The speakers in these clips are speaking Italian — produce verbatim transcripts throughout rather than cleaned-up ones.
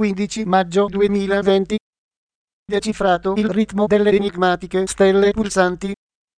quindici maggio duemilaventi. Decifrato il ritmo delle enigmatiche stelle pulsanti.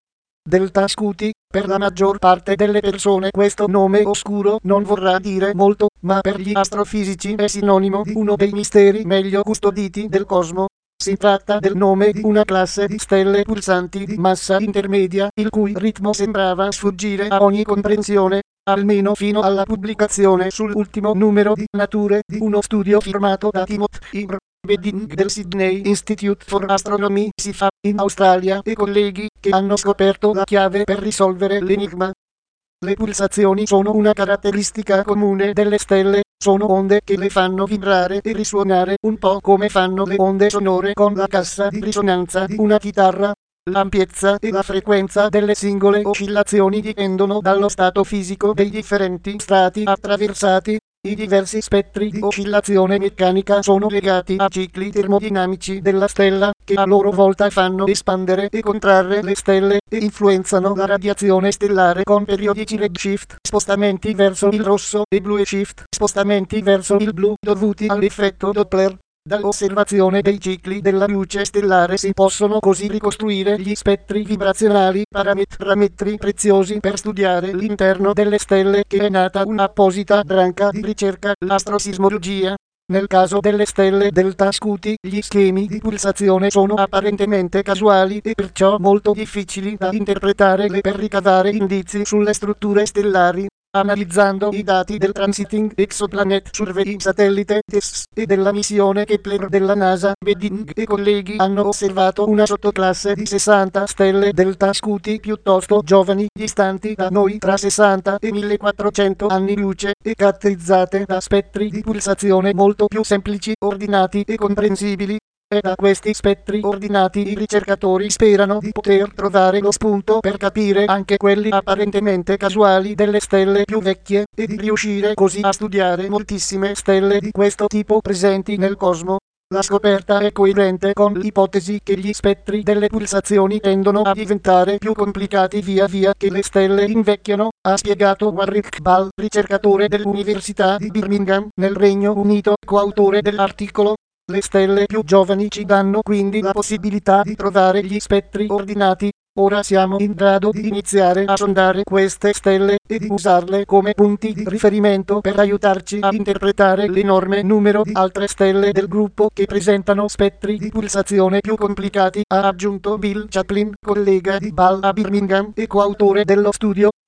Delta Scuti, per la maggior parte delle persone questo nome oscuro non vorrà dire molto, ma per gli astrofisici è sinonimo di uno dei misteri meglio custoditi del cosmo. Si tratta del nome di una classe di stelle pulsanti di massa intermedia, il cui ritmo sembrava sfuggire a ogni comprensione, almeno fino alla pubblicazione sull'ultimo numero di Nature di uno studio firmato da Timothy Bedding del Sydney Institute for Astronomy S I F A in Australia e colleghi, che hanno scoperto la chiave per risolvere l'enigma. Le pulsazioni sono una caratteristica comune delle stelle, sono onde che le fanno vibrare e risuonare un po' come fanno le onde sonore con la cassa di risonanza di una chitarra. L'ampiezza e la frequenza delle singole oscillazioni dipendono dallo stato fisico dei differenti strati attraversati. I diversi spettri di oscillazione meccanica sono legati a cicli termodinamici della stella, che a loro volta fanno espandere e contrarre le stelle, e influenzano la radiazione stellare con periodici redshift, spostamenti verso il rosso, e blue shift, spostamenti verso il blu, dovuti all'effetto Doppler. Dall'osservazione dei cicli della luce stellare si possono così ricostruire gli spettri vibrazionali, parametri preziosi per studiare l'interno delle stelle, che è nata un'apposita branca di ricerca, l'astrosismologia. Nel caso delle stelle Delta Scuti, gli schemi di pulsazione sono apparentemente casuali e perciò molto difficili da interpretare per ricavare indizi sulle strutture stellari. Analizzando i dati del Transiting Exoplanet Survey satellite T E S S e della missione Kepler della NASA, Bedding e colleghi hanno osservato una sottoclasse di sessanta stelle Delta Scuti piuttosto giovani, distanti da noi tra sessanta e millequattrocento anni luce, e caratterizzate da spettri di pulsazione molto più semplici, ordinati e comprensibili. E da questi spettri ordinati i ricercatori sperano di poter trovare lo spunto per capire anche quelli apparentemente casuali delle stelle più vecchie, e di riuscire così a studiare moltissime stelle di questo tipo presenti nel cosmo. La scoperta è coerente con l'ipotesi che gli spettri delle pulsazioni tendono a diventare più complicati via via che le stelle invecchiano, ha spiegato Warwick Ball, ricercatore dell'Università di Birmingham, nel Regno Unito, coautore dell'articolo. Le stelle più giovani ci danno quindi la possibilità di trovare gli spettri ordinati. Ora siamo in grado di iniziare a sondare queste stelle e di usarle come punti di riferimento per aiutarci a interpretare l'enorme numero di altre stelle del gruppo che presentano spettri di pulsazione più complicati, ha aggiunto Bill Chaplin, collega di Ball a Birmingham e coautore dello studio.